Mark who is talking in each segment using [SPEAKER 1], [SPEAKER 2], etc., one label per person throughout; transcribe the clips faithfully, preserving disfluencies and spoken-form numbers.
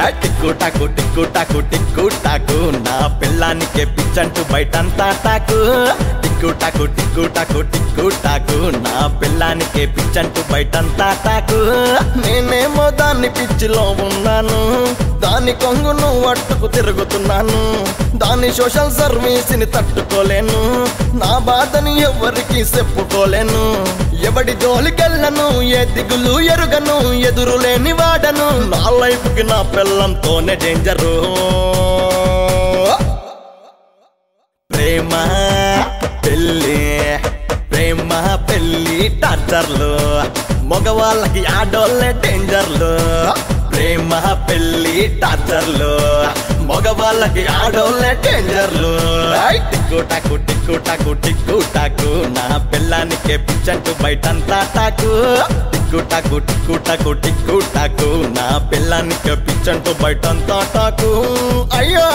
[SPEAKER 1] టిక్కు టాకు టిక్కు టాకు టిక్కు టాకు నా పిల్లానికే పిచ్చంటూ బయటంతా టాకు టిక్కు టాకు టిక్కు టాకు టిక్కు టాకు నా పిల్లానికే పిచ్చంటూ బయటంతా టాకు నేనేమో దాన్ని పిచ్చిలో ఉన్నాను దాని కొంగును అట్టుకు తిరుగుతున్నాను దాని సోషల్ సర్వీస్ ని తట్టుకోలేను నా బాధని ఎవరికి చెప్పుకోలేను ఎవడి జోలికెళ్ళను ఏ దిగులు ఎరుగను ఎదురు లేని వాడను నా లైఫ్ కి నా పిల్లంతోనే డేంజరు ప్రేమ పెళ్ళి ప్రేమ పెళ్ళి టార్చర్లు మగవాళ్ళకి ఆడోళ్ళే డేంజర్లు ప్రేమ పెళ్ళి టార్చర్లు మగవాళ్ళకి ఆడోళ్ళే డేంజర్లు టిక్కు టాకు టిక్కు టాకు టిక్కు టాకు నా పిల్లానికే పిచ్చంటూ బయటంతా టాకు టిక్కు టాకు టిక్కు టాకు టిక్కు టాకు నా పిల్లానికే పిచ్చంటూ బయటంతా టాకు అయ్యో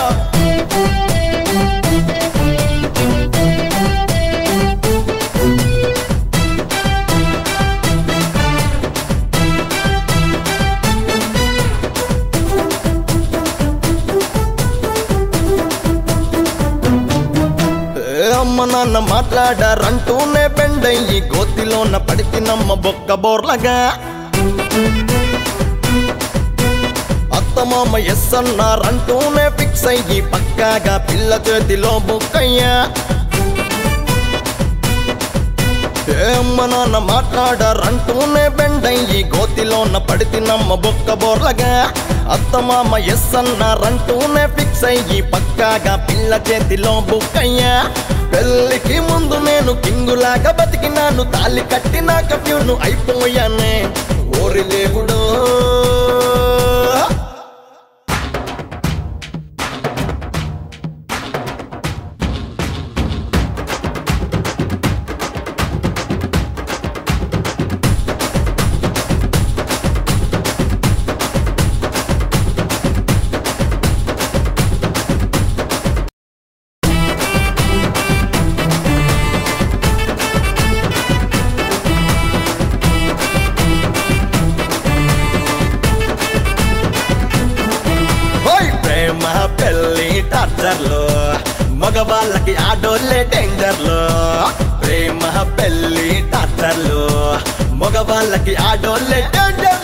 [SPEAKER 1] అమ్మ నాన్న మాట్లాడారంటూనే బెండయ్యి గోతిలోన పడితినమ్మ బొక్క బోర్లగా అత్తమామ ఎస్ అన్నారంటూనే ఫిక్స్ అయ్యి పక్కాగా పిల్ల చేతిలో బుక్కయ్యా అమ్మ నాన్న మాట్లాడారంటూనే బెండయ్యి గోతిలోన పడితినమ్మ బొక్క బోర్లగా అత్తమామ ఎస్ అన్నారంటూనే ఫిక్స్ అయ్యి పక్కాగా పిల్ల చేతిలో బుక్కయ్యా పెళ్ళికి ముందు నేను కింగులాగా బతికినాను తాళి కట్టినాక ఫ్యూను అయిపోయానే ఓరి దేవుడు ప్రేమ పెళ్ళి టార్చర్లు మగవాళ్ళకి ఆడోళ్ళే డేంజర్లు ప్రేమ పెళ్ళి టార్చర్లు మగవాళ్ళకి ఆడోళ్ళే డేంజర్